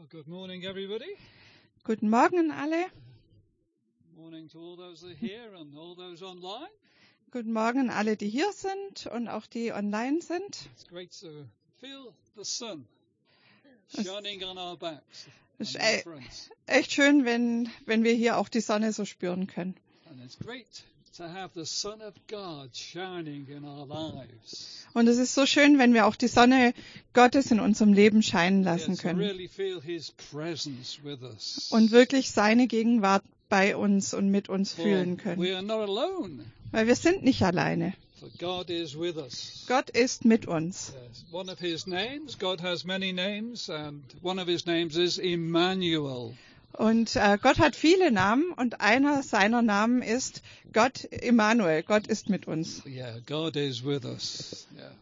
Well, good morning, everybody. Guten Morgen an alle. Morning to all those that are here and all those online. Guten Morgen an alle, die hier sind und auch die online sind. It's great to feel the sun shining on our backs. Es ist and our fronts. echt schön, wenn wir hier auch die Sonne so spüren können. And it's great to have the Son of God shining in our lives. Und es ist so schön, wenn wir auch die Sonne Gottes in unserem Leben scheinen lassen Yeah, to können really feel His presence with us. und wirklich seine Gegenwart bei uns und mit uns For fühlen können. we are not alone, Weil wir sind nicht alleine. for God is with us. Gott ist mit uns. Yes. One of His names, God has many names, and one of His names is Emmanuel. Und Gott hat viele Namen und einer seiner Namen ist Gott Immanuel. Gott ist mit uns. Yeah, God is with us. Yeah.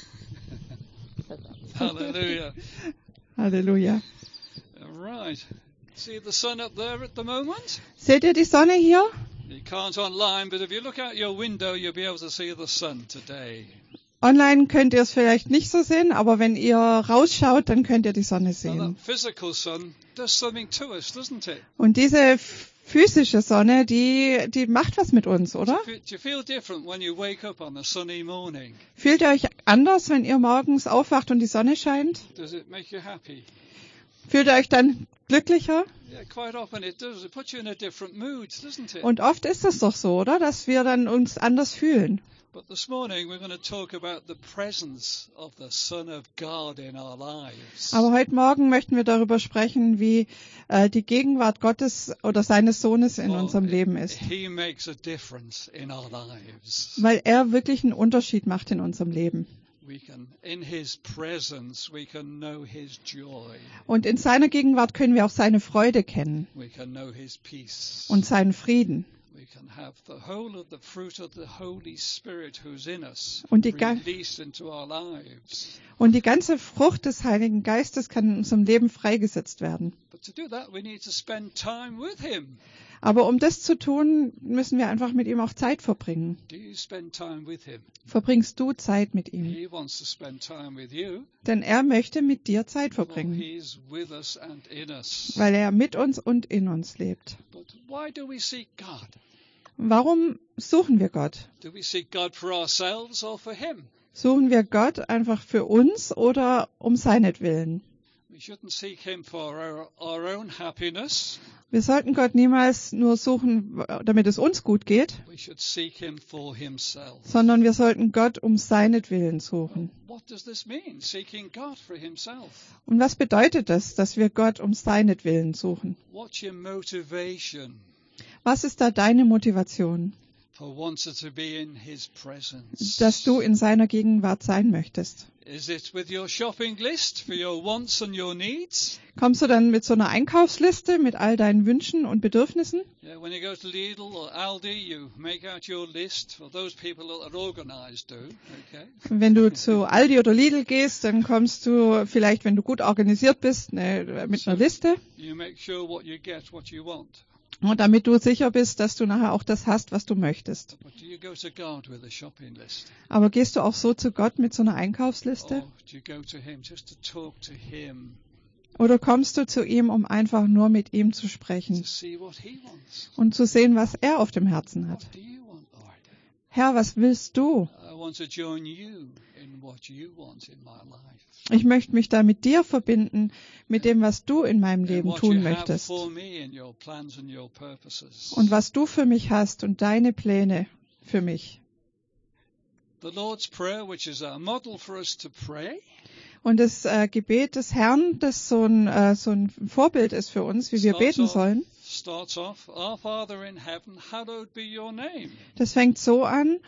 Hallelujah. Halleluja. All right. See the sun up there at the moment? Seht ihr die Sonne hier? You can't online, but if you look out your window, you'll be able to see the sun today. Online könnt ihr es vielleicht nicht so sehen, aber wenn ihr rausschaut, dann könnt ihr die Sonne Now, sehen. that physical sun does something to us, doesn't it? Und diese physische Sonne, die macht was mit uns, oder? Do you feel different when you wake up on a sunny morning? Fühlt ihr euch anders, wenn ihr morgens aufwacht und die Sonne scheint? Does it make you happy? Fühlt ihr euch dann glücklicher? Yeah, quite often it does. It puts you in a different mood, doesn't it? Und oft ist es doch so, oder? Dass wir dann uns anders fühlen. But this morning we're going to talk about the presence of the Son of God in our lives. Aber heute Morgen möchten wir darüber sprechen, wie die Gegenwart Gottes oder seines Sohnes in unserem Leben ist. He makes a difference in our lives. Weil er wirklich einen Unterschied macht in unserem Leben. We can, in His presence, we can know His joy. Und in seiner Gegenwart können wir auch seine Freude kennen We can know His peace. und seinen Frieden. We can have the whole of the fruit of the Holy Spirit who's in us Und die released into our lives. Und die ganze Frucht des Heiligen Geistes kann in unserem Leben freigesetzt werden. But to do that, we need to spend time with Him. Aber um das zu tun, müssen wir einfach mit ihm auch Zeit verbringen. Do you spend time with Him? Verbringst du Zeit mit ihm? He wants to spend time with you. Denn er möchte mit dir Zeit Well, verbringen, He's with us and in us. weil er mit uns und in uns lebt. But why do we seek God? Warum suchen wir Gott? Do we seek God for ourselves or for Him? Suchen wir Gott einfach für uns oder um seinetwillen? We shouldn't seek Him for our own happiness. Wir sollten Gott niemals nur suchen, damit es uns gut geht, We should seek Him for Himself. sondern wir sollten Gott um seinetwillen suchen. What does this mean, seeking God for Himself? Und was bedeutet das, dass wir Gott um seinetwillen suchen? What's your motivation Was ist da deine Motivation, for wanting to be in His presence? dass du in seiner Gegenwart sein möchtest? Is it with your shopping list for your wants and your needs? Kommst du dann mit so einer Einkaufsliste mit all deinen Wünschen und Bedürfnissen? Yeah, when you go to Lidl or Aldi, you make out your list for those people that are organized, okay? Wenn du zu Aldi oder Lidl gehst, dann kommst du vielleicht, wenn du gut organisiert bist, mit einer Liste. You make sure what you get, what you want. Und damit du sicher bist, dass du nachher auch das hast, was du möchtest. But do you go to God with a shopping list? Aber gehst du auch so zu Gott mit so einer Einkaufsliste? Or do you go to Him just to talk to Him, Oder kommst du zu ihm, um einfach nur mit ihm zu to sprechen see what He wants? und zu sehen, was er auf dem Herzen hat? What do you want, Lord? Herr, was willst du? I want to join you in what you want in my life. Ich möchte mich da mit dir verbinden, mit dem, was du in meinem And Leben what you tun have möchtest. for me in your plans and your purposes. Und was du für mich hast und deine Pläne für mich. The Lord's Prayer, which is a model for us to pray, Und das Gebet des Herrn, das so ein Vorbild ist für uns, wie wir beten sollen, starts off, Our Father in heaven, hallowed be your name. das fängt so an,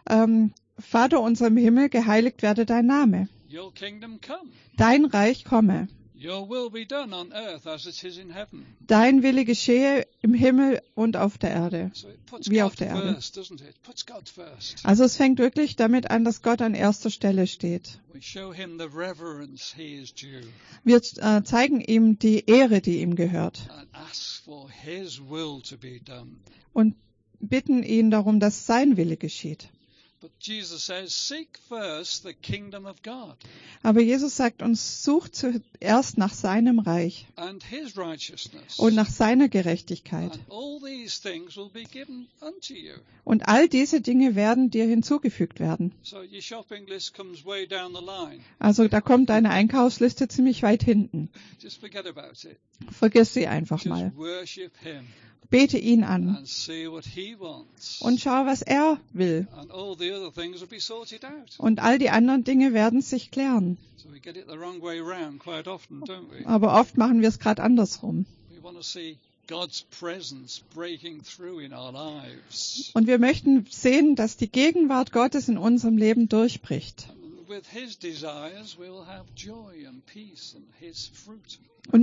Vater unser im Himmel, geheiligt werde dein Name. Your kingdom come. Dein Reich komme. Your will be done on earth as it is in heaven. Dein Wille geschehe im Himmel und auf der Erde. So it puts Wie God auf der Erde. first, doesn't it? It puts God first. Also es fängt wirklich damit an, dass Gott an erster Stelle steht. We show him the reverence he is due Wir zeigen ihm die Ehre, die ihm gehört. and ask for his will to be done. Und bitten ihn darum, dass sein Wille geschieht. But Jesus says, seek first the kingdom of God Aber Jesus sagt uns, sucht zuerst nach seinem Reich and his righteousness. und nach seiner Gerechtigkeit. And all these things will be given unto you. Und all diese Dinge werden dir hinzugefügt werden. So your shopping list comes way down the line. Also da kommt deine Einkaufsliste ziemlich weit hinten. Just forget about it. Vergiss sie einfach Just mal. worship him Bete ihn an and see what he wants. und schau, was er will. And all the other things will be sorted out. Und all die anderen Dinge werden sich klären. So we get it the wrong way round quite often, don't we? Aber oft machen wir es gerade andersrum. We want to see God's presence breaking through in our lives. Und wir möchten sehen, dass die Gegenwart Gottes in unserem Leben durchbricht. And with his desires, we will have joy and peace and his fruit. Und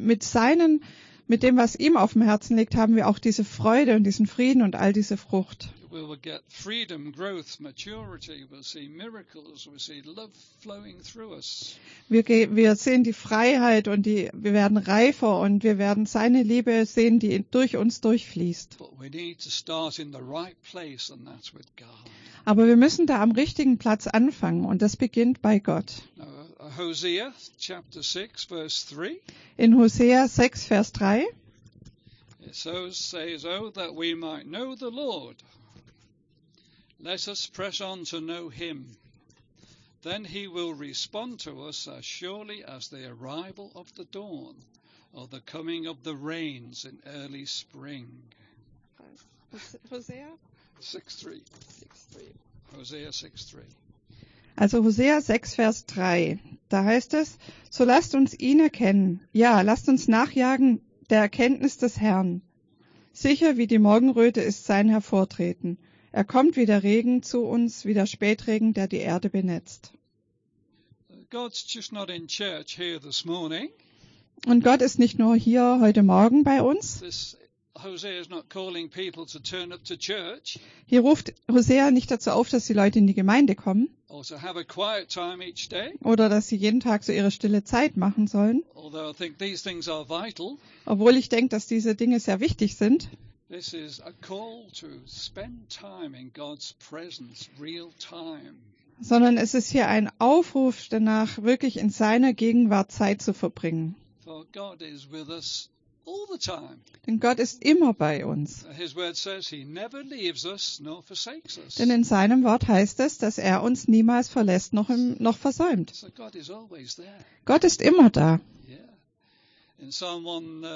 mit dem, was ihm auf dem Herzen liegt, haben wir auch diese Freude und diesen Frieden und all diese Frucht. We will get freedom, growth, maturity. We'll see miracles. We'll see love flowing through us. Wir sehen die Freiheit und wir werden reifer und wir werden seine Liebe sehen, die durch uns durchfließt. But we need to start in the right place, and that's with God. Aber wir müssen da am richtigen Platz anfangen und das beginnt bei Gott. Now, Hosea chapter 6, verse 3. In Hosea 6, Vers 3. It so says, "Oh, that we might know the Lord. Let us press on to know him. Then he will respond to us as surely as the arrival of the dawn, or the coming of the rains in early spring." Hosea 6:3. Hosea 6:3. Also Hosea 6, Vers 3. Da heißt es, so lasst uns ihn erkennen. Ja, lasst uns nachjagen der Erkenntnis des Herrn. Sicher wie die Morgenröte ist sein Hervortreten. Er kommt wie der Regen zu uns, wie der Spätregen, der die Erde benetzt. God's just not in church here this morning. Und Gott ist nicht nur hier heute Morgen bei uns. Hosea is not calling people to turn up to church Hier ruft Hosea nicht dazu auf, dass die Leute in die Gemeinde kommen or to have a quiet time each day, oder dass sie jeden Tag so ihre stille Zeit machen sollen. although I think these things are vital. Obwohl ich denke, dass diese Dinge sehr wichtig sind. This is a call to spend time in God's presence, real time. Sondern es ist hier ein Aufruf danach, wirklich in seiner Gegenwart Zeit zu verbringen. For God is with us all the time. Denn Gott ist immer bei uns. His word says he never leaves us nor forsakes us. Denn in seinem Wort heißt es, dass er uns niemals verlässt noch versäumt. So God is always there. Gott ist immer da. Yeah. In Psalm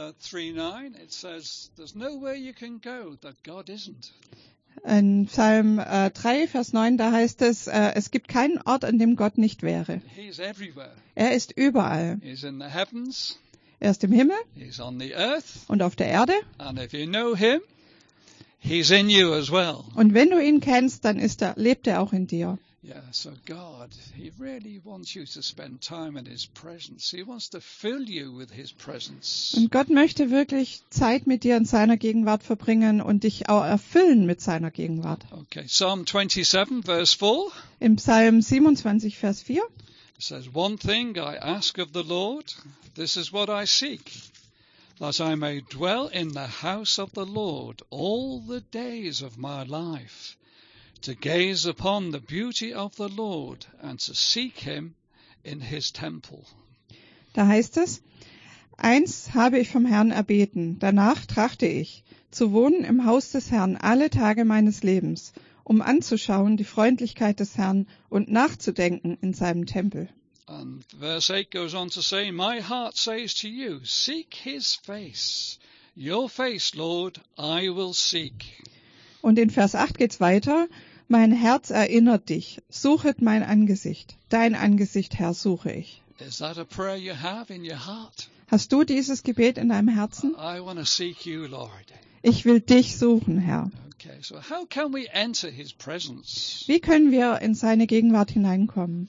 139 it says there's nowhere you can go that God isn't. In Psalm 3, Vers 9, da heißt es, es gibt keinen Ort, an dem Gott nicht wäre. He's everywhere. Er ist überall. He's in the heavens. Er ist im Himmel He's on the earth. und auf der Erde. And if you know him, he's in you as well. Und wenn du ihn kennst, dann lebt er auch in dir. Yeah, so God, he really wants you to spend time in his presence. He wants to fill you with his presence. Und Gott möchte wirklich Zeit mit dir in seiner Gegenwart verbringen und dich auch erfüllen mit seiner Gegenwart. Okay, Psalm 27, verse 4. Im Psalm 27, Vers 4. It says, "One thing I ask of the Lord, this is what I seek, that I may dwell in the house of the Lord all the days of my life, to gaze upon the beauty of the Lord and to seek him in his temple." Da heißt es, eins habe ich vom Herrn erbeten, danach trachte ich, zu wohnen im Haus des Herrn alle Tage meines Lebens, um anzuschauen die Freundlichkeit des Herrn und nachzudenken in seinem Tempel. And verse 8 goes on to say, "My heart says to you, seek his face. Your face, Lord, I will seek." Und in Vers 8 geht's weiter, mein Herz erinnert dich, suchet mein Angesicht, dein Angesicht, Herr, suche ich. Is that a prayer you have in your heart? Hast du dieses Gebet in deinem Herzen? I want to seek you, Lord. Ich will dich suchen, Herr. Okay, so how can we enter his presence? Wie können wir in seine Gegenwart hineinkommen?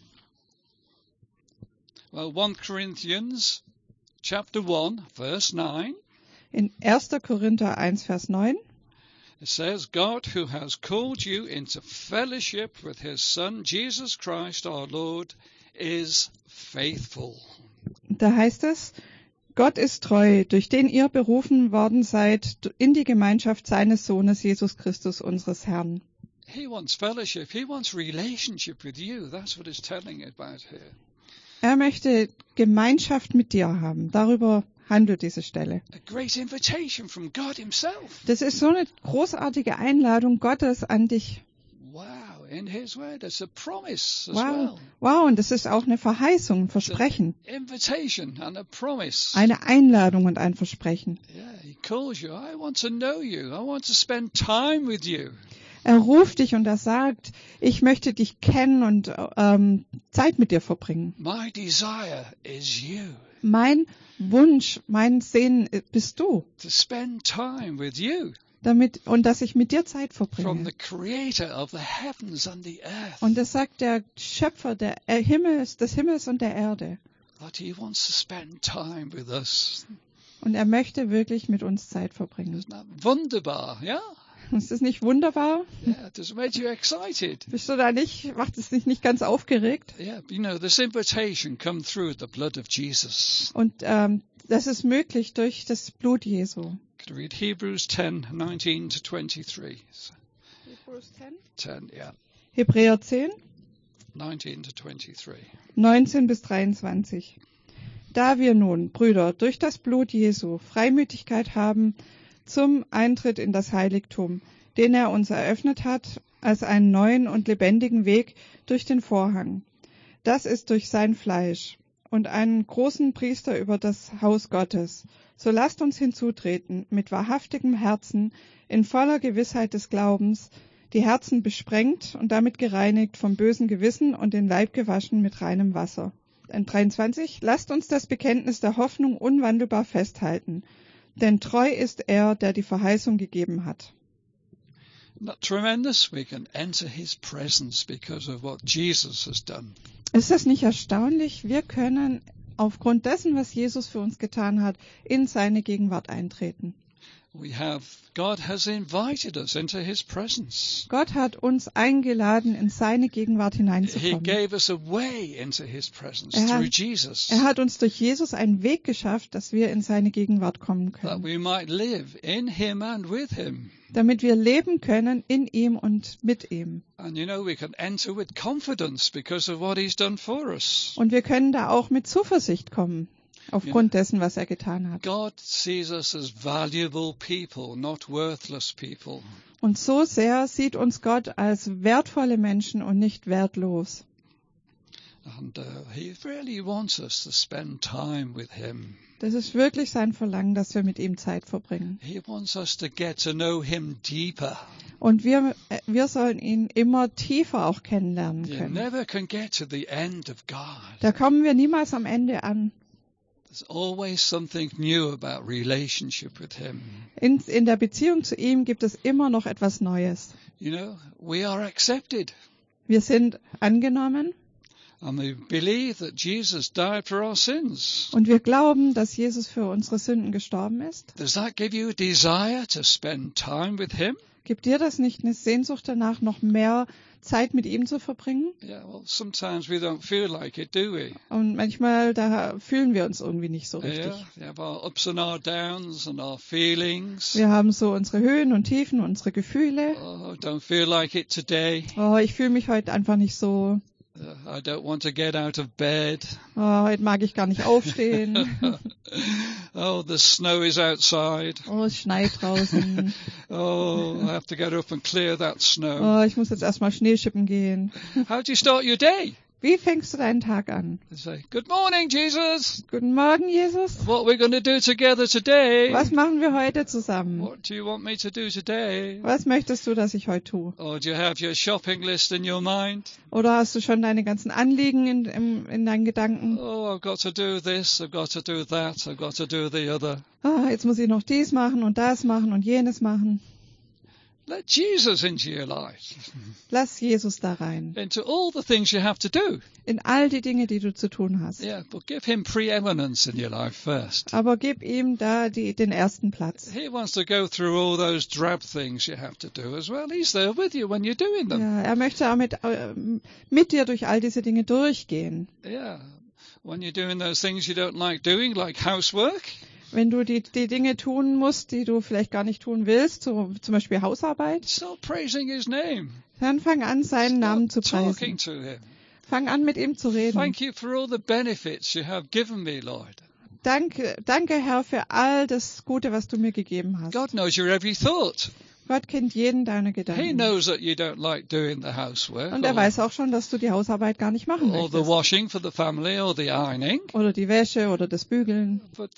Well, 1 Corinthians chapter 1, verse 9, In 1. Korinther 1, Vers 9, it says, "God who has called you into fellowship with his Son, Jesus Christ our Lord, is faithful." da heißt es, Gott ist treu, durch den ihr berufen worden seid in die Gemeinschaft seines Sohnes Jesus Christus, unseres Herrn. He wants fellowship. He wants relationship with you. That's what it's telling about here. Er möchte Gemeinschaft mit dir haben. Darüber handelt diese Stelle. A great invitation from God himself. Das ist so eine großartige Einladung Gottes an dich. Wow, in his word, it's a promise as Wow, well. wow, und das ist auch eine Verheißung, ein Versprechen. Invitation and a promise. Eine Einladung und ein Versprechen. Yeah, he calls you. I want to know you. I want to spend time with you. Er ruft dich und er sagt, ich möchte dich kennen und Zeit mit dir verbringen. My desire is you. Mein Wunsch, mein Sehnen bist du, To spend time with you. und dass ich mit dir Zeit From verbringe. the creator of the heavens and the earth. Und das sagt der Schöpfer des Himmels und der Erde. That he wants to spend time with us. Und er möchte wirklich mit uns Zeit verbringen. Isn't that wunderbar? Yeah? Ist das nicht wunderbar? Yeah, does it make you excited? Bist du da nicht, macht es dich nicht ganz aufgeregt? Yeah, you know, this invitation come through the blood of Jesus. Und das ist möglich durch das Blut Jesu. Could read Hebrews 10:19 to 23. 10, yeah. Hebräer 10, 19 to 23. 19 bis 23. Da wir nun, Brüder, durch das Blut Jesu Freimütigkeit haben zum Eintritt in das Heiligtum, den er uns eröffnet hat, als einen neuen und lebendigen Weg durch den Vorhang. Das ist durch sein Fleisch und einen großen Priester über das Haus Gottes. So lasst uns hinzutreten mit wahrhaftigem Herzen, in voller Gewissheit des Glaubens, die Herzen besprengt und damit gereinigt vom bösen Gewissen und den Leib gewaschen mit reinem Wasser. 23. Lasst uns das Bekenntnis der Hoffnung unwandelbar festhalten, denn treu ist er, der die Verheißung gegeben hat. Isn't that tremendous? We can enter his presence because of what Jesus has done. Ist das nicht erstaunlich? Wir können aufgrund dessen, was Jesus für uns getan hat, in seine Gegenwart eintreten. God has invited us into his presence. Gott hat uns eingeladen, in seine Gegenwart He hineinzukommen. gave us a way into his presence Er hat- through Jesus. Er hat uns durch Jesus einen Weg geschafft, dass wir in seine Gegenwart kommen That können, we might live in him and with him. damit wir leben können in ihm und mit ihm. And you know, we can enter with confidence because of what he's done for us. Und wir können da auch mit Zuversicht kommen, aufgrund dessen, was er getan hat. God sees us as valuable people, not worthless people. Und so sehr sieht uns Gott als wertvolle Menschen und nicht wertlos. And he really wants us to spend time with him. Das ist wirklich sein Verlangen, dass wir mit ihm Zeit verbringen. He wants us to get to know him deeper. Und wir sollen ihn immer tiefer auch kennenlernen You können. never can get to the end of God. Da kommen wir niemals am Ende an. There's always something new about relationship with him. In der Beziehung zu ihm gibt es immer noch etwas Neues. You know, we are accepted. Wir sind angenommen And we believe that Jesus died for our sins. und wir glauben, dass Jesus für unsere Sünden gestorben ist. Does that give you a desire to spend time with him? Gibt dir das nicht eine Sehnsucht danach, noch mehr Zeit mit ihm zu verbringen? Yeah, well, sometimes we don't feel like it, do we? Und manchmal, da fühlen wir uns irgendwie nicht so richtig. Yeah, we have our ups and our downs and our feelings. Wir haben so unsere Höhen und Tiefen, unsere Gefühle. Oh, don't feel like it today. Oh, ich fühle mich heute einfach nicht so. I don't want to get out of bed. Oh, heute mag ich gar nicht aufstehen. Oh, the snow is outside. Oh, es schneit draußen. Oh, I have to get up and clear that snow. Oh, ich muss jetzt erstmal Schneeschippen gehen. How do you start your day? Wie fängst du deinen Tag an? You say, good morning, Jesus. Guten Morgen, Jesus. What we're going to do together today? Was machen wir heute zusammen? What do you want me to do today? Was möchtest du, dass ich heute tue? Or do you have your shopping list in your mind? Oder hast du schon deine ganzen Anliegen in deinen Gedanken? Oh, I've got to do this, I've got to do that, I've got to do the other. Ah, jetzt muss ich noch dies machen und das machen und jenes machen. Let Jesus into your life, Lass Jesus da rein. into all the things you have to do. In all die Dinge, die du zu tun hast. Yeah, but give him preeminence in your life first. Aber gib ihm da den ersten Platz. He wants to go through all those drab things you have to do as well. He's there with you when you're doing them. Ja, er möchte auch mit dir durch all diese Dinge durchgehen. Yeah. When you're doing those things you don't like doing, like housework, Wenn du die Dinge tun musst, die du vielleicht gar nicht tun willst, zum Beispiel Hausarbeit, start praising his name. Dann fang an, seinen Namen zu Start preisen. talking to him. Fang an, mit ihm zu reden. Thank you for all the benefits you have given me, Lord. Danke, Herr, für all das Gute, was du mir gegeben hast. God knows your every thought. Gott kennt jeden deiner He Gedanken. knows that you don't like doing the housework Und er weiß auch schon, dass du die Hausarbeit gar nicht machen or the möchtest. washing for the family or the ironing. Oder die Wäsche oder das Bügeln. But,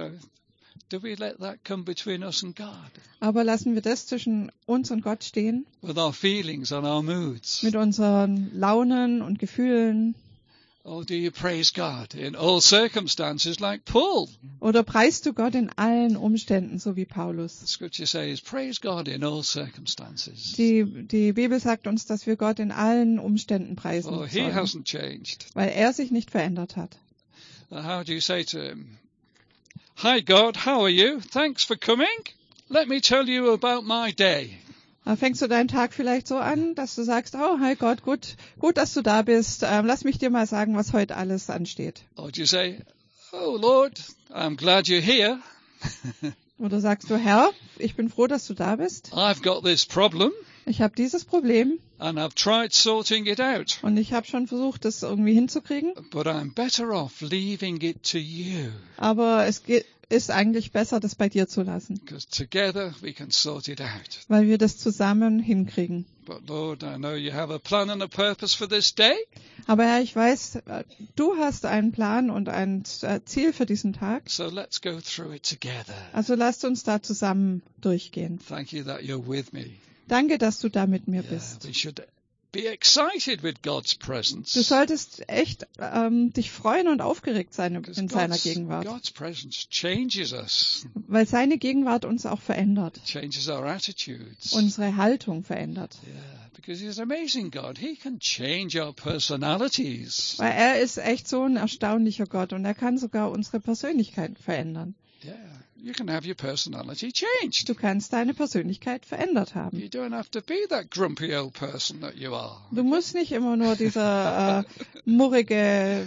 do we let that come between us and God? Aber lassen wir das zwischen uns und Gott stehen? With our feelings and our moods? Mit unseren Launen und Gefühlen? Or do you praise God in all circumstances like Paul? Oder preist du Gott in allen Umständen, so wie Paulus? The scripture says, praise God in all circumstances. Die Bibel sagt uns, dass wir Gott in allen Umständen preisen Oh, he sollen, hasn't changed. weil er sich nicht verändert hat. How do you say to him, hi God, how are you? Thanks for coming. Let me tell you about my day. Da fängst du deinen Tag vielleicht so an, dass du sagst, oh, hi Gott, gut, dass du da bist. Lass mich dir mal sagen, was heute alles ansteht. Or do you say, oh Lord, I'm glad you're here. Oder sagst du, Herr, ich bin froh, dass du da bist. I've got this problem Ich habe dieses Problem and I've tried sorting it out. und ich habe schon versucht, das irgendwie hinzukriegen. But I'm better off leaving it to you. Aber es ist eigentlich besser, das bei dir zu lassen, Because together we can sort it out. weil wir das zusammen hinkriegen. But Lord, I know you have a plan and a purpose for this day. Aber Herr, ich weiß, du hast einen Plan und ein Ziel für diesen Tag. So let's go through it together. Also lasst uns da zusammen durchgehen. Thank you that you're with me. Danke, dass du da mit mir Yeah, bist. we should be excited with God's Du presence. solltest echt dich freuen und aufgeregt sein Because in seiner Gegenwart, God's presence changes us, weil seine Gegenwart uns auch verändert, changes our attitudes. unsere Haltung verändert. Yeah, because He's an amazing God. He can change our personalities. Weil er ist echt so ein erstaunlicher Gott und er kann sogar unsere Persönlichkeit verändern. Yeah, you can have your personality changed. Du kannst deine Persönlichkeit verändert haben. You don't have to be that grumpy old person that you are. Du musst nicht immer nur dieser murrige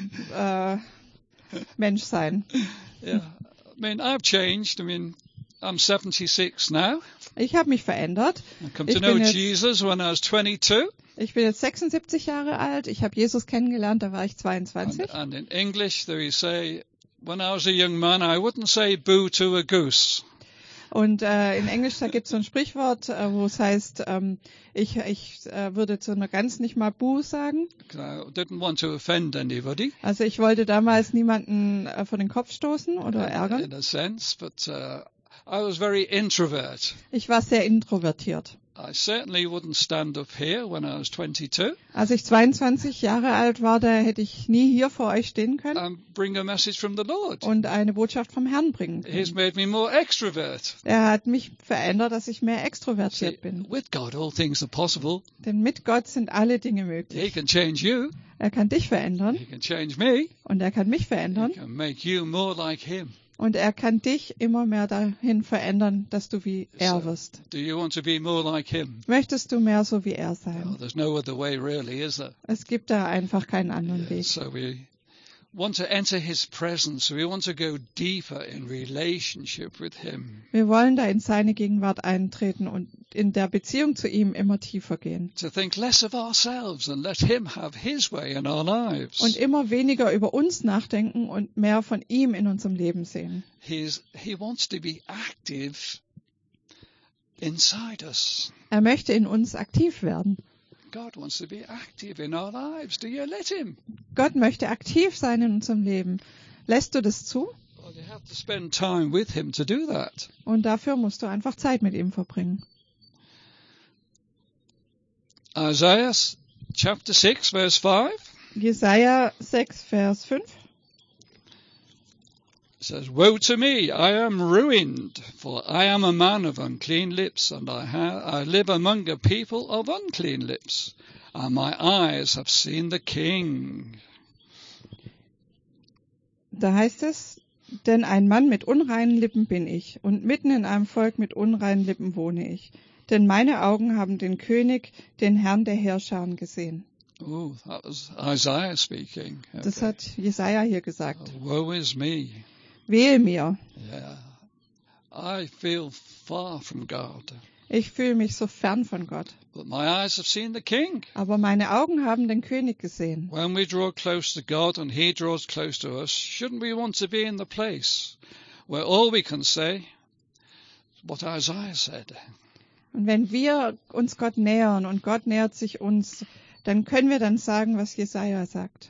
Mensch sein. Yeah, I mean, I've changed. I mean, I'm 76 now. Ich habe mich verändert. I come Ich to know bin jetzt- Jesus when I was 22. Ich bin jetzt 76 Jahre alt. Ich habe Jesus kennengelernt, da war ich 22. And in English, they say, when I was a young man, I wouldn't say boo to a goose. Und in Englisch, da gibt es so ein Sprichwort, wo es heißt, ich würde zu einer Gans nicht mal Buh sagen. 'Cause I didn't want to offend anybody Also ich wollte damals niemanden vor den Kopf stoßen oder ärgern. in a sense, but I was very introvert. Ich war sehr introvertiert. I certainly wouldn't stand up here when I was 22 Als ich 22 Jahre alt war, da hätte ich nie hier vor euch stehen können and bring a message from the Lord. und eine Botschaft vom Herrn bringen He's können. made me more extrovert. Er hat mich verändert, dass ich mehr See, extrovertiert bin. with God, all things are possible. Denn mit Gott sind alle Dinge He möglich. can change you. Er kann dich verändern He can change me. und er kann mich He verändern can make you more like Him. und er kann dich immer mehr dahin verändern, dass du wie er So, wirst. do you want to be more like Him? Möchtest du mehr so wie er Well, sein? there's no other way, really, is there? Es gibt da einfach keinen anderen Weg. So we want to enter His presence. We want to go deeper in relationship with Him. Wir wollen da in seine Gegenwart eintreten und in der Beziehung zu ihm immer tiefer gehen. To think less of ourselves and let Him have His way in our lives. Und immer weniger über uns nachdenken und mehr von ihm in unserem Leben sehen. He wants to be active inside us. Er möchte in uns aktiv werden. God wants to be active in our lives. Do you let Him? Gott möchte aktiv sein in unserem Leben. Lässt du das zu? Well, you have to spend time with Him to do that. Und dafür musst du einfach Zeit mit ihm verbringen. Isaiah chapter 6, verse 5 Jesaja 6, Vers 5. says, Woe to me, I am ruined, for I am a man of unclean lips, and I live among a people of unclean lips, and my eyes have seen the King. Da heißt es, denn ein Mann mit unreinen Lippen bin ich, und mitten in einem Volk mit unreinen Lippen wohne ich. Denn meine Augen haben den König, den Herrn der Heerscharen gesehen. Oh, that was Isaiah speaking. Das Okay. hat Jesaja hier gesagt. Woe is me. Wehe mir. Yeah. I feel far from God. Ich fühle mich so fern von Gott. But my eyes have seen the King. Aber meine Augen haben den König gesehen. When we draw close to God and He draws close to us, shouldn't we want to be in the place where all we can say, what Isaiah said? Und wenn wir uns Gott nähern und Gott nähert sich uns, dann können wir dann sagen, was Jesaja sagt.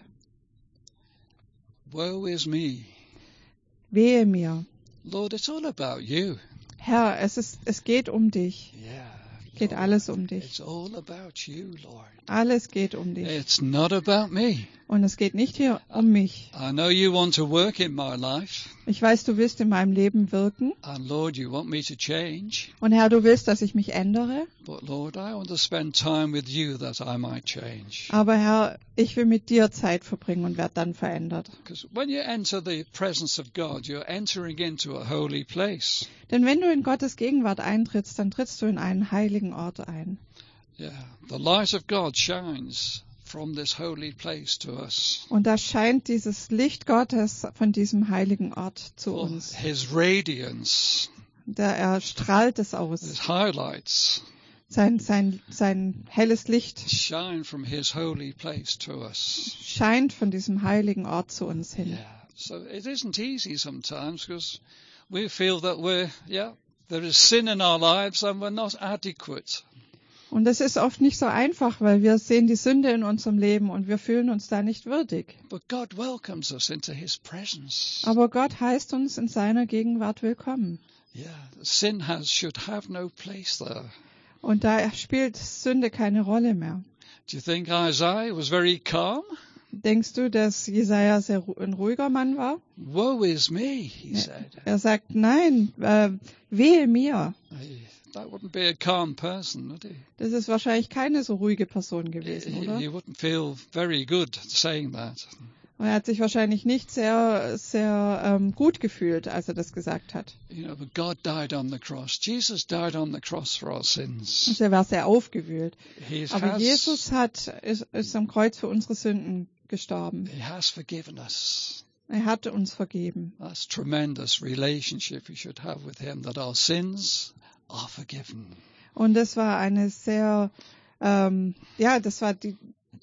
Woe is me. Wehe mir. Lord, it's all about you. Herr, es geht um dich. Yeah. Geht alles um dich. It's all about you, Lord. Alles geht um dich. It's not about me. Und es geht nicht hier um mich. I know you want to work in my life. Ich weiß, du willst in meinem Leben wirken. And Lord, you want me to change. Und Herr, du willst, dass ich mich ändere. But Lord, I want to spend time with you that I might change. Aber Herr, ich will mit dir Zeit verbringen und werde dann verändert. Because when you enter the presence of God, you're entering into a holy place. Denn wenn du in Gottes Gegenwart eintrittst, dann trittst du in einen heiligen Ort ein. Yeah, the light of God shines from this holy place to us. Und da scheint dieses Licht Gottes von diesem heiligen Ort zu For uns. His radiance, Er strahlt es aus. His highlights Sein helles Licht shine from His holy place to us. scheint von diesem heiligen Ort zu uns hin. Yeah, so it isn't easy sometimes because we feel that there is sin in our lives and we're not adequate. Und das ist oft nicht so einfach, weil wir sehen die Sünde in unserem Leben und wir fühlen uns da nicht würdig. But God welcomes us into His presence. Aber Gott heißt uns in seiner Gegenwart willkommen. Yeah, sin should have no place there. Und da spielt Sünde keine Rolle mehr. Do you think Isaiah was very calm? Denkst du, dass Jesaja ein ruhiger Mann war? Woe is me, he said. Er sagt, nein, wehe mir. That wouldn't be a calm person, would he? Das ist wahrscheinlich keine so ruhige Person gewesen, oder? He wouldn't feel very good saying that. Und er hat sich wahrscheinlich nicht sehr gut gefühlt, als er das gesagt hat. You know, but God died on the cross. Jesus died on the cross for our sins. Also er war sehr aufgewühlt. He Aber has, Jesus ist am Kreuz für unsere Sünden gestorben. He has forgiven us. Er hat uns vergeben. That's tremendous relationship we should have with Him, that our sins are forgiven. Und das war eine sehr, das war die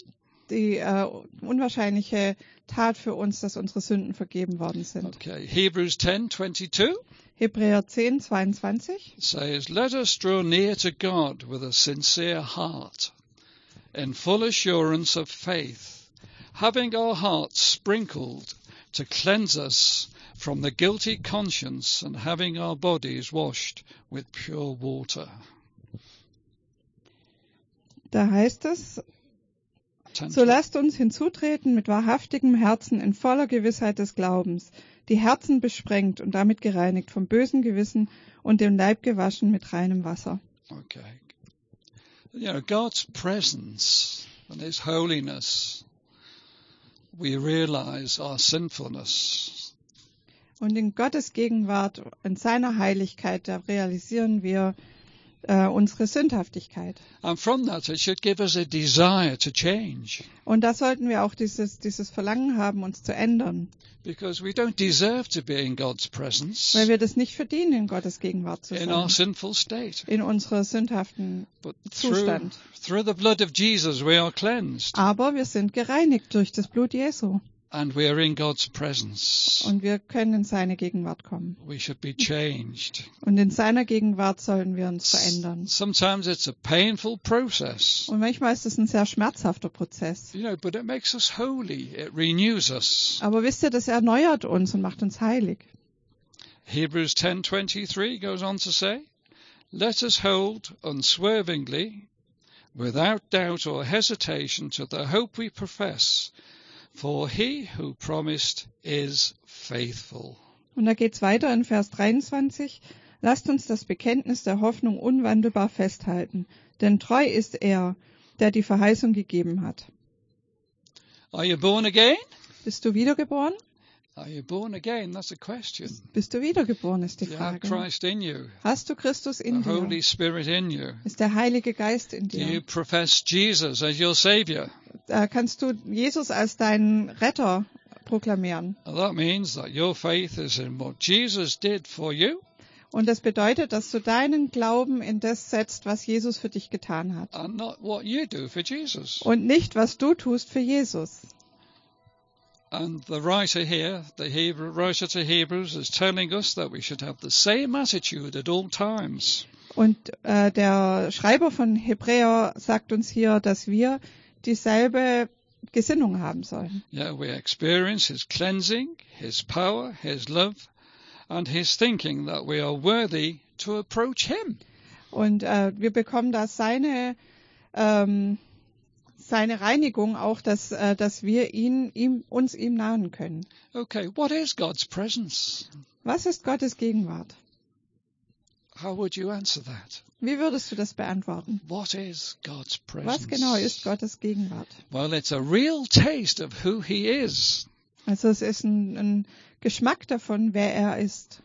unwahrscheinliche Tat für uns, dass unsere Sünden vergeben worden sind. Okay, Hebrews 10:22 Hebräer 10, 22 says, "Let us draw near to God with a sincere heart, in full assurance of faith, having our hearts sprinkled to cleanse us from the guilty conscience and having our bodies washed with pure water." Da heißt es, 10. so lasst uns hinzutreten mit wahrhaftigem Herzen in voller Gewissheit des Glaubens, die Herzen besprengt und damit gereinigt vom bösen Gewissen und dem Leib gewaschen mit reinem Wasser. Okay. You know, God's presence and His holiness, we realize our sinfulness. Und in Gottes Gegenwart, in seiner Heiligkeit, da realisieren wir unsere Sündhaftigkeit. And from that it should give us a desire to change. Und da sollten wir auch dieses Verlangen haben, uns zu ändern. Because we don't deserve to be in God's presence Weil wir das nicht verdienen, in Gottes Gegenwart zu in our sein. sinful state. In unserer sündhaften But Zustand. through the blood of Jesus we are cleansed. Aber wir sind gereinigt durch das Blut Jesu. And we are in God's presence. Und wir können in seine Gegenwart kommen. We should be changed. Und in seiner Gegenwart sollen wir uns verändern. Sometimes it's a painful process. Und manchmal ist es ein sehr schmerzhafter Prozess. You know, but it makes us holy. It renews us. Aber wisst ihr, das erneuert uns und macht uns heilig. Hebrews 10:23 goes on to say, "Let us hold unswervingly, without doubt or hesitation, to the hope we profess, for he who promised is faithful." Und da geht's weiter in Vers 23. Lasst uns das Bekenntnis der Hoffnung unwandelbar festhalten, denn treu ist er, der die Verheißung gegeben hat. Are you born again? Bist du wiedergeboren? Are you born again? That's a question. Bist du wiedergeboren, ist die Do you have Frage. Christ in you? Hast du Christus in The Holy dir? Spirit in you? Ist der Heilige Geist in Do you dir? profess Jesus as your Savior? Kannst du Jesus als deinen Retter proklamieren? And that means that your faith is in what Jesus did for you. Und das bedeutet, dass du deinen Glauben in das setzt, was Jesus für dich getan hat. and not what you do for Jesus. Und nicht, was du tust für Jesus. And the writer here, the writer to Hebrews, is telling us that we should have the same attitude at all times. Und der Schreiber von Hebräer sagt uns hier, dass wir dieselbe Gesinnung haben sollen. Yeah, we experience his cleansing, his power, his love, and his thinking that we are worthy to approach him. Und wir bekommen da seine Reinigung auch, dass wir uns ihm nahen können. Okay, what is God's presence? Was ist Gottes Gegenwart? How would you answer that? Wie würdest du das beantworten? What is God's presence? Was genau ist Gottes Gegenwart? Well, it's a real taste of who he is. Also es ist ein Geschmack davon, wer er ist.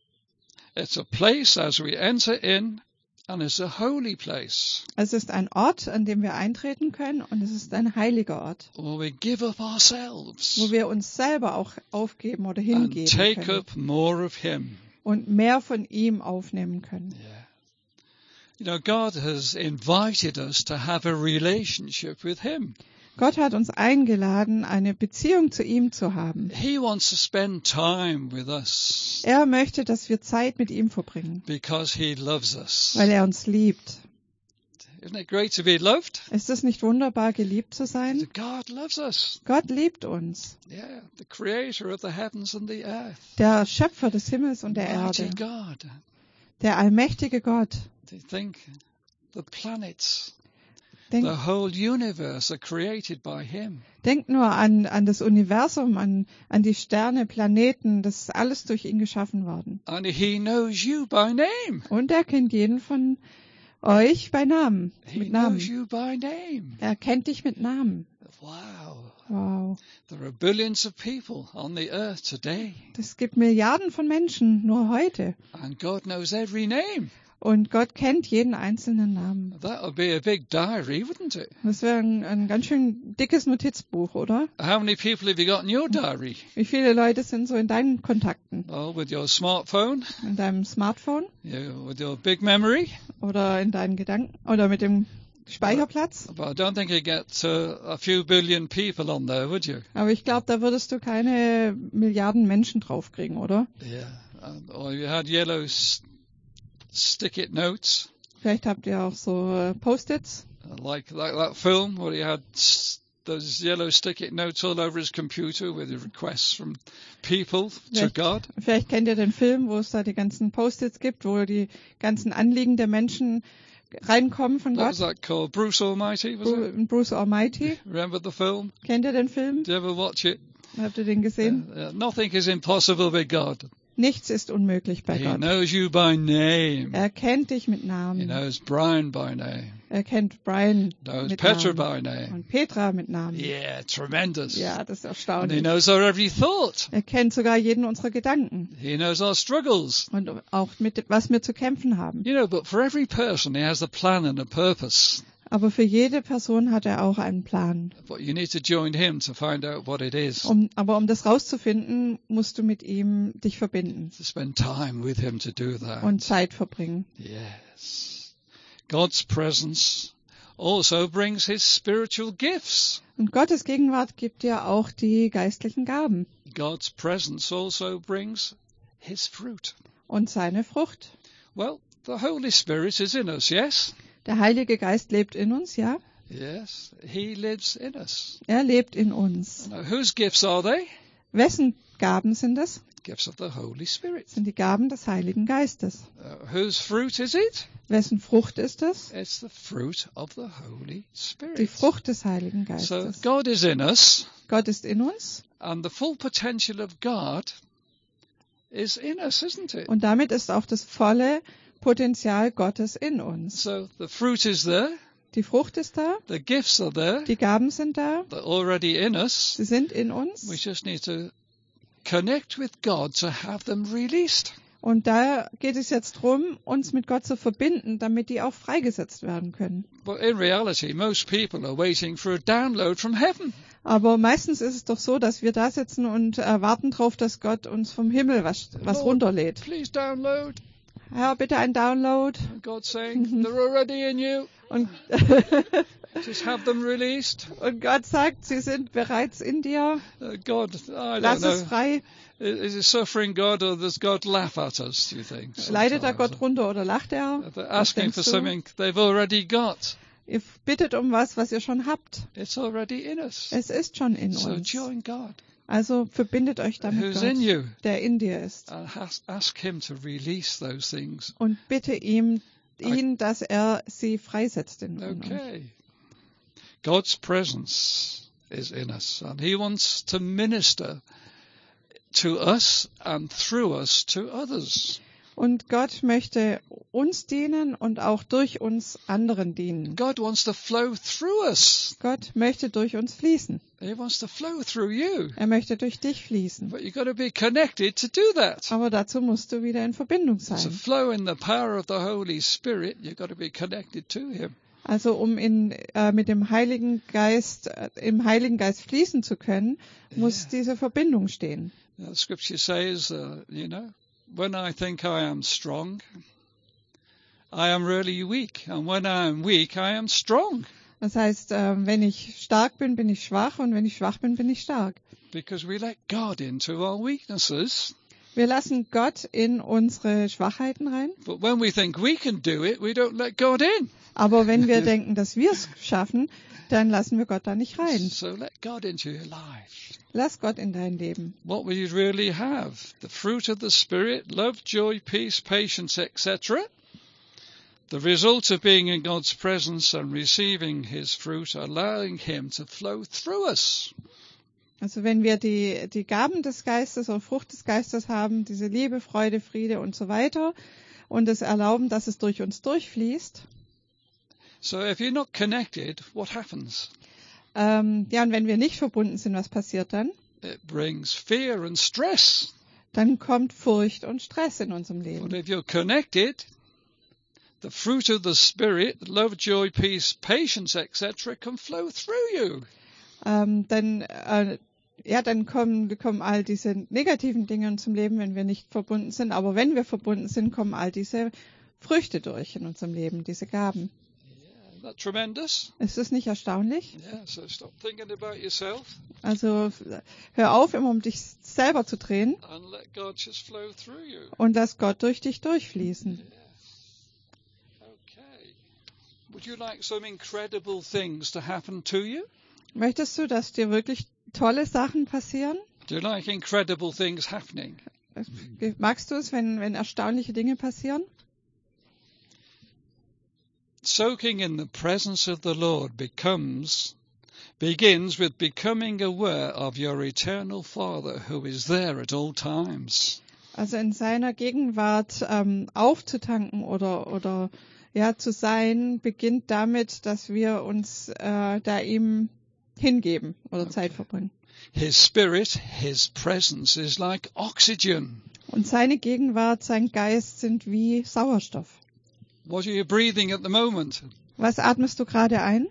It's a place as we enter in, and it's a holy place. Es ist ein Ort, an dem wir eintreten können, und es ist ein heiliger Ort, Where we give up ourselves wo wir uns selber auch aufgeben oder and hingeben take können up more of him. und mehr von ihm aufnehmen können. Yeah. You know, God has invited us to have a relationship with him. Gott hat uns eingeladen, eine Beziehung zu ihm zu haben. He wants to spend time with us Er möchte, dass wir Zeit mit ihm verbringen, because he loves us. weil er uns liebt. Isn't it great to be loved? Ist es nicht wunderbar, geliebt zu sein? God loves us. Gott liebt uns, Yeah, the creator of the heavens and the earth. der Schöpfer des Himmels und der Mighty Erde, God. der allmächtige Gott. To think the planets, Denk, the whole universe are created by him. denk nur an das Universum, an die Sterne, Planeten, das ist alles durch ihn geschaffen worden. And he knows you by name. Und er kennt jeden von euch bei Namen, He mit knows Namen. you by name. Er kennt dich mit Namen. Wow. Wow. There are billions of people on the earth today. Es gibt Milliarden von Menschen, nur heute. And God knows every name. Und Gott kennt jeden einzelnen Namen. That would be a big diary, wouldn't it? Das wäre ein ganz schön dickes Notizbuch, oder? How many people have you got in your diary? Wie viele Leute sind so in deinen Kontakten? Oh, with your smartphone, In deinem Smartphone with your big memory. oder in deinen Gedanken oder mit dem Speicherplatz? But I don't think you'd get a few billion people on there, would you? Aber ich glaube, da würdest du keine Milliarden Menschen draufkriegen, oder? Yeah. Or you had yellow stick-it notes, Vielleicht habt ihr auch so Post-its. like that film where he had those yellow stick-it notes all over his computer with requests from people to God. Vielleicht kennt ihr den Film, wo es da die ganzen Post-its gibt, wo die ganzen Anliegen der Menschen reinkommen von What was Gott. that called? Bruce Almighty, was it? Bruce Almighty. Remember the film? Kennt ihr den Film? Did you ever watch it? Habt ihr den gesehen? Nothing is impossible with God. Nichts ist unmöglich bei He Gott. knows you by name. Er kennt dich mit He Namen. knows Brian by name. Er kennt Brian Knows mit Petra Namen. by name. Und Petra mit Namen. Yeah, tremendous. Ja, das ist And he erstaunlich. knows our every thought. Er kennt sogar jeden unserer Gedanken He knows our struggles. und auch mit was wir zu kämpfen haben. You know, but for every person, he has a plan and a purpose. Aber für jede Person hat er auch einen Plan. But you need to join him to find out what it is. Aber um das rauszufinden, musst du mit ihm dich verbinden To spend time with him to do that. und Zeit verbringen. Yes. God's presence also brings his spiritual gifts. Und Gottes Gegenwart gibt dir auch die geistlichen Gaben God's presence also brings his fruit. und seine Frucht. Well, the Holy Spirit is in us, yes? Der Heilige Geist lebt in uns, ja? Yes, he lives in us. Er lebt in uns. Now, whose gifts are they? Wessen Gaben sind es? Gifts of the Holy Spirit. Das sind die Gaben des Heiligen Geistes. Whose fruit is it? Wessen Frucht ist es? It's the fruit of the Holy Spirit. Die Frucht des Heiligen So Geistes. God is in us, Gott ist in uns and the full potential of God is in us, isn't it? und damit ist auch das volle Potenzial Gottes in uns. So the fruit is there, Die Frucht ist da, the gifts are there, die Gaben sind da, they're already in us. sie sind in uns. We just need to connect with God to have them released. Und da geht es jetzt darum, uns mit Gott zu verbinden, damit die auch freigesetzt werden können. But in reality, most people are waiting for a download from heaven. Aber meistens ist es doch so, dass wir da sitzen und warten drauf, dass Gott uns vom Himmel was Lord, runterlädt. Please download. Herr, bitte ein Download. And God's saying, they're already in you. Und, Just have them released. und Gott sagt, sie sind bereits in dir. God, I don't Lass es know. frei. Is it suffering God or does God laugh at us, do you think? Leidet da sometimes? Gott runter oder lacht er? They're Was asking denkst for du? something they've already got. Ihr bittet um was ihr schon habt. It's already in us. Es ist schon in So uns. join God, Also verbindet euch damit who's in Gott, you, der in dir ist. and ask Him to release those things. Und bitte ihn, dass er sie freisetzt in euch. Okay. God's presence is in us, and He wants to minister to us and through us to others. Und Gott möchte uns dienen und auch durch uns anderen dienen. God wants to flow through us. Gott möchte durch uns fließen. He wants to flow through you. Er möchte durch dich fließen. But you've got to be connected to do that. Aber dazu musst du wieder in Verbindung To sein. flow in the power of the Holy Spirit, you've got to be connected to Him. Also um mit dem Heiligen Geist, im Heiligen Geist fließen zu können, muss diese Verbindung stehen. The Scripture says, when I think I am strong, I am really weak. And when I am weak, I am strong. Das heißt, wenn ich stark bin, bin ich schwach und wenn ich schwach bin, bin ich stark. Because we let God into our weaknesses. Wir lassen Gott in unsere Schwachheiten rein. But when we think we can do it, we don't let God in. Aber wenn wir denken, dass wir es schaffen, dann lassen wir Gott da nicht rein. So let God into your life. Lass Gott in dein Leben. What we really have, the fruit of the Spirit, love, joy, peace, patience, etc. The result of being in God's presence and receiving His fruit, allowing Him to flow through us. Also wenn wir die Gaben des Geistes oder Frucht des Geistes haben, diese Liebe, Freude, Friede und so weiter, und es erlauben, dass es durch uns durchfließt. So if you're not connected, what happens? Und wenn wir nicht verbunden sind, was passiert dann? It brings fear and stress. Dann kommt Furcht und Stress in unserem But Leben. if you're connected, the fruit of the Spirit, love, joy, peace, patience, etc. can flow through you. Dann kommen all diese negativen Dinge zum Leben, wenn wir nicht verbunden sind. Aber wenn wir verbunden sind, kommen all diese Früchte durch in unserem Leben, diese Gaben. Isn't that tremendous? Ist das nicht erstaunlich? Yeah, so stop thinking about yourself Also hör auf, immer um dich selber zu drehen and let God just flow through you. und lass Gott durch dich durchfließen. Okay. Would you like some incredible things to happen to you? Möchtest du, dass dir wirklich tolle Sachen passieren? Do you like incredible things happening? Magst du es, wenn erstaunliche Dinge passieren? Soaking in the presence of the Lord begins with becoming aware of your eternal Father who is there at all times. Also in seiner Gegenwart aufzutanken oder zu sein, beginnt damit, dass wir uns da ihm hingeben oder Zeit verbringen. His Spirit, His presence is like oxygen. Und seine Gegenwart, sein Geist sind wie Sauerstoff. What are you breathing at the moment? Was atmest du gerade ein?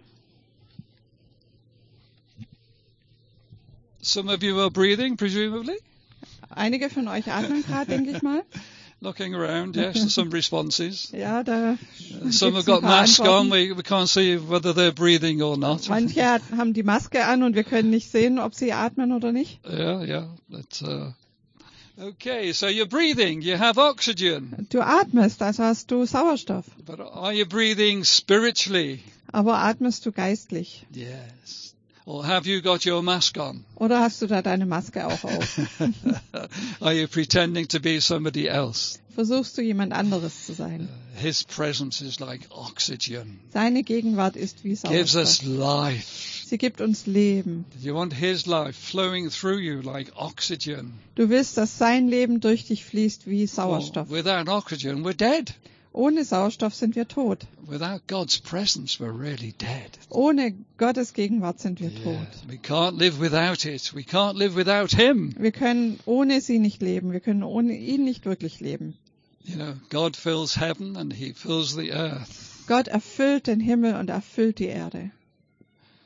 Some of you are breathing, presumably. Einige von euch atmen gerade, denke ich mal. Looking around, yes, some responses. Ja, da Some gibt's have ein got paar masks on. Antworten. We can't see whether they're breathing or not. Manche haben die Maske an und wir können nicht sehen, ob sie atmen oder nicht. Yeah. But, okay, so you're breathing. You have oxygen. Du atmest, also hast du Sauerstoff. But are you breathing spiritually? Aber atmest du geistlich? Yes. Or have you got your mask on? Oder hast du da deine Maske auch auf? Are you pretending to be somebody else? Versuchst du jemand anderes zu sein? His presence is like oxygen. Seine Gegenwart ist wie Gives us Sauerstoff. life. Sie gibt uns Leben. You want His life flowing through you like oxygen. Du willst, dass sein Leben durch dich fließt wie Sauerstoff. Without oxygen, we're dead. Ohne Sauerstoff sind wir tot. Without God's presence, we're really dead. Ohne Gottes Gegenwart sind wir tot. We can't live without it. We can't live without Him. Wir können ohne sie nicht leben. Wir können ohne ihn nicht wirklich leben. You know, God fills heaven and He fills the earth. Gott erfüllt den Himmel und erfüllt die Erde.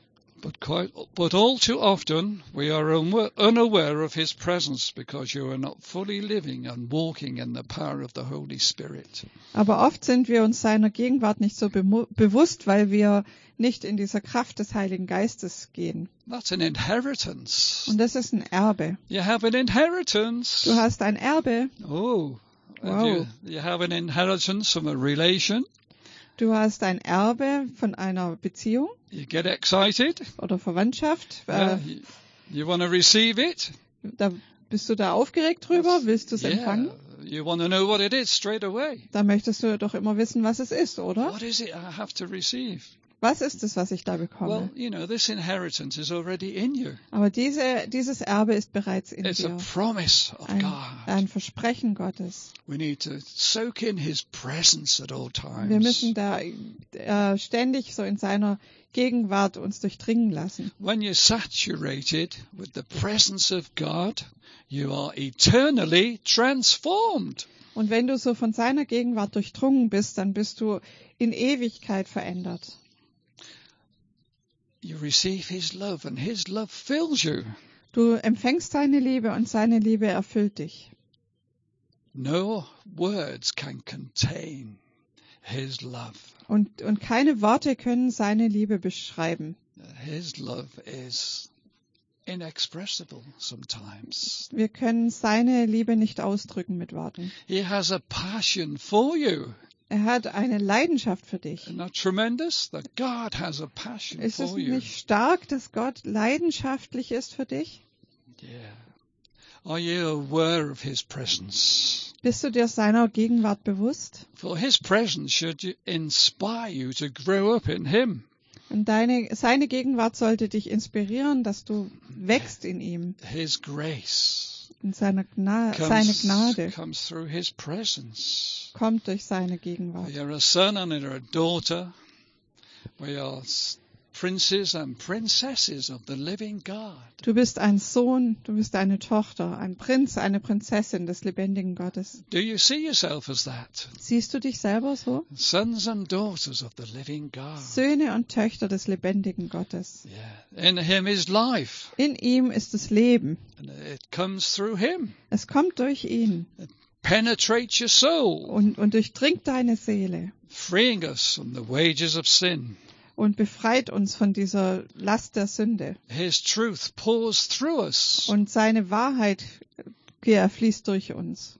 But all too often we are unaware of his presence because you are not fully living and walking in the power of the Holy Spirit. Aber oft sind wir uns seiner Gegenwart nicht so bewusst, weil wir nicht in dieser Kraft des Heiligen Geistes gehen. That's an inheritance. Und das ist ein Erbe. You have an inheritance. Du hast ein Erbe. Oh, Wow. you have an inheritance from a relation. Du hast ein Erbe von einer Beziehung You get excited. oder Verwandtschaft. You want to receive it. Da bist du da aufgeregt drüber? Willst du es empfangen? You want to know what it is straight away. Da möchtest du doch immer wissen, was es ist, oder? What is it I have to receive? Was ist es, was ich da Well, bekomme? this inheritance is already in you. Aber dieses Erbe ist bereits in It's a dir. promise of God. Ein Versprechen Gottes. We need to soak in his presence at all times. Wir müssen da ständig so in seiner Gegenwart uns durchdringen lassen. When you're saturated with the presence of God, you are eternally transformed. Und wenn du so von seiner Gegenwart durchdrungen bist, dann bist du in Ewigkeit verändert. You receive his love and his love fills you. Du empfängst seine Liebe und seine Liebe erfüllt dich. No words can contain his love. Und keine Worte können seine Liebe beschreiben. His love is inexpressible sometimes. Wir können seine Liebe nicht ausdrücken mit Worten. He has a passion for you. Er hat eine Leidenschaft für dich. Isn't that tremendous? That God has a passion Ist es for you. nicht stark, dass Gott leidenschaftlich ist für dich? Yeah. Are you aware of his presence? Bist du dir seiner Gegenwart bewusst? For his presence should inspire you to grow up in him. Und seine Gegenwart sollte dich inspirieren, dass du wächst in ihm, His grace in seine Gnade comes through his presence. kommt durch seine Gegenwart. We are a son and you're a daughter. We are princes and princesses of the living God. Du bist ein Sohn, du bist eine Tochter, ein Prinz, eine Prinzessin des lebendigen Gottes. Do you see yourself as that? Siehst du dich selber so? Sons and daughters of the living God. Söhne und Töchter des lebendigen Gottes. Yeah. In him is life. In ihm ist das Leben. And it comes through him. Es kommt durch ihn Penetrates your soul. und durchdringt deine Seele Freeing us from the wages of sin. und befreit uns von dieser Last der Sünde. His truth pours through us. Und seine Wahrheit fließt durch uns.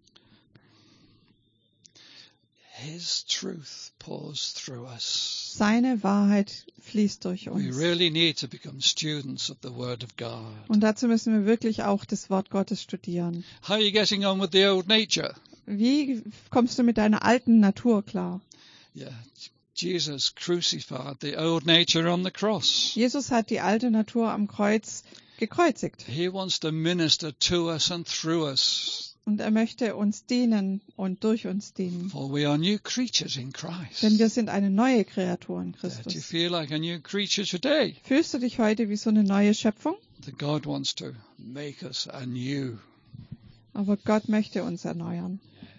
His truth pours through us. Seine Wahrheit fließt durch We uns. really need to become students of the Word of God. Und dazu müssen wir wirklich auch das Wort Gottes studieren. How are you getting on with the old nature? Wie kommst du mit deiner alten Natur klar? Yeah. Jesus crucified the old nature on the cross. Jesus hat die alte Natur am Kreuz gekreuzigt. He wants to minister to us and through us. Und er möchte uns dienen und durch uns dienen. For we are new creatures in Christ. Denn wir sind eine neue Kreatur in Do you Christus. feel like a new creature today? Fühlst du dich heute wie so eine neue Schöpfung? That God wants to make us anew. Aber Gott möchte uns erneuern.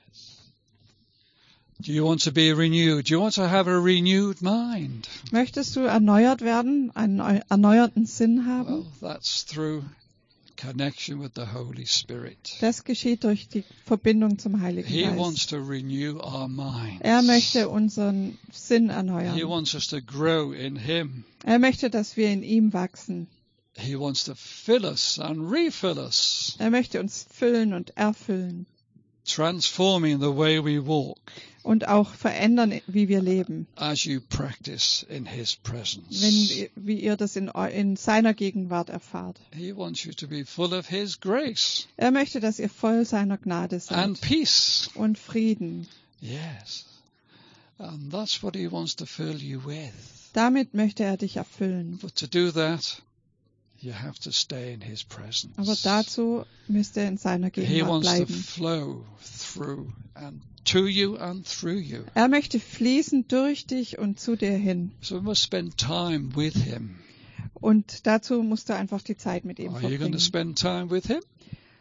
Do you want to be renewed? Do you want to have a renewed mind? Möchtest du erneuert werden, einen erneuerten Sinn haben? Well, that's through connection with the Holy Spirit. Das geschieht durch die Verbindung zum Heiligen He Geist. wants to renew our minds. Er möchte unseren Sinn He erneuern. wants us to grow in Him. Er möchte, dass wir in ihm wachsen. He wants to fill us and refill us, Er möchte uns füllen und erfüllen transforming the way we walk und auch verändern, wie wir leben, as you practice in His presence. wie ihr das in seiner Gegenwart erfahrt. He wants you to be full of His grace Er möchte, dass ihr voll seiner Gnade and seid peace. und Frieden. Yes. And that's what He wants to fill you with. Damit möchte er dich erfüllen. But to do that, you have to stay in His presence. Aber dazu müsst ihr in seiner He Gegenwart wants to bleiben. flow through and to you and through you. Er möchte fließen durch dich und zu dir hin. So we must spend time with Him. Und dazu musst du einfach die Zeit mit ihm Are you going to verbringen. spend time with Him?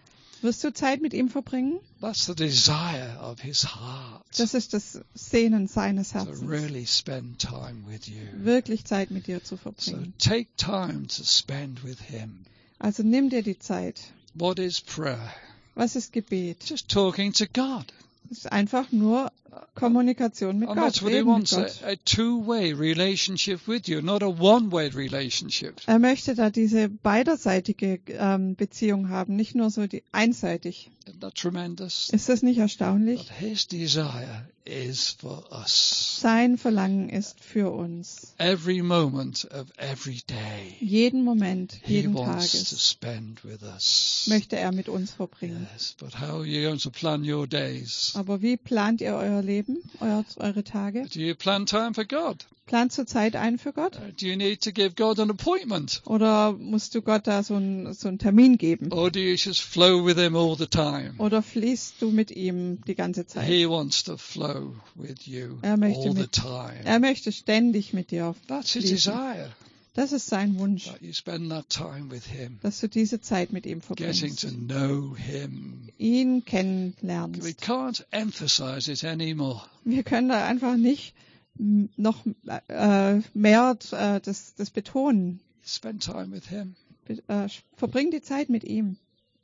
Wirst du Zeit mit ihm verbringen? That's the desire of his heart. Das ist das Sehnen seines To Herzens, really spend time with you. wirklich Zeit mit dir zu So verbringen. take time to spend with him. Also nimm dir die Zeit. What is prayer? Was ist Gebet? Just talking to God. Es ist einfach nur Kommunikation mit And Gott, that's what he reden mit wants, Gott. a two-way relationship with you, not a one-way relationship. Er möchte da diese beiderseitige Beziehung haben, nicht nur so die einseitig. Isn't that tremendous? Ist das nicht But erstaunlich? his desire is for us. Sein Verlangen ist für uns. Every moment of every day, Jeden Moment, he jeden wants to Tages spend with us. möchte er mit uns verbringen. Yes, but how are you going to plan your days? Aber wie plant ihr euer Leben, eure Tage? Do you plan time for God? Plant zur Zeit ein für Gott? Do you need to give God an appointment? Oder musst du Gott da so einen Termin geben? Or do you just flow with him all the time? Oder fließt du mit ihm die ganze Zeit? He wants to flow with you Er möchte all the mit- time. Er möchte ständig mit dir That's his fließen. desire, Das ist sein Wunsch, that you spend that time with him, dass du diese Zeit mit ihm getting verbringst, to know him. ihn We kennenlernst. can't emphasize it anymore. Wir können da einfach nicht noch mehr das betonen. Spend time with him. Verbring die Zeit mit ihm.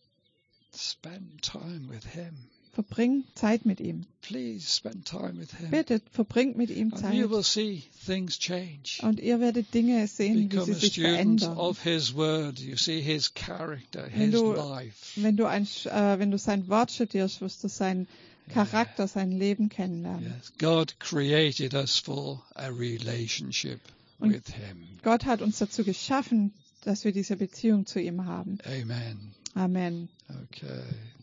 Spend time with him. Verbring Zeit mit ihm. Please spend time with him. Bitte, verbringt mit ihm And you Zeit. will see things change. Und ihr werdet Dinge sehen, wie Become sie a sich student verändern. of his word. You see his character, Wenn his du- life. Wenn du sein Wort studierst, wirst du seinen Charakter, sein Leben kennenlernen. Yes, God created us for a relationship Und- with him. Gott hat uns dazu geschaffen, dass wir diese Beziehung zu ihm haben. Amen. Amen. Okay.